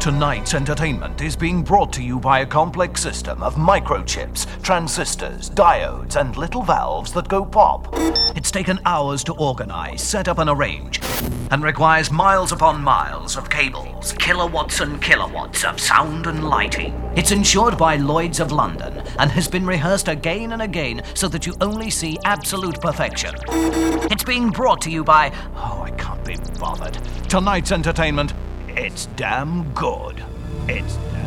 Tonight's entertainment is being brought to you by a complex system of microchips, transistors, diodes, and little valves that go pop. It's taken hours to organize, set up, and arrange, and requires miles upon miles of cables, kilowatts and kilowatts of sound and lighting. It's insured by Lloyd's of London, and has been rehearsed again and again so that you only see absolute perfection. It's being brought to you by... oh, I can't be bothered. Tonight's entertainment... it's damn good. It's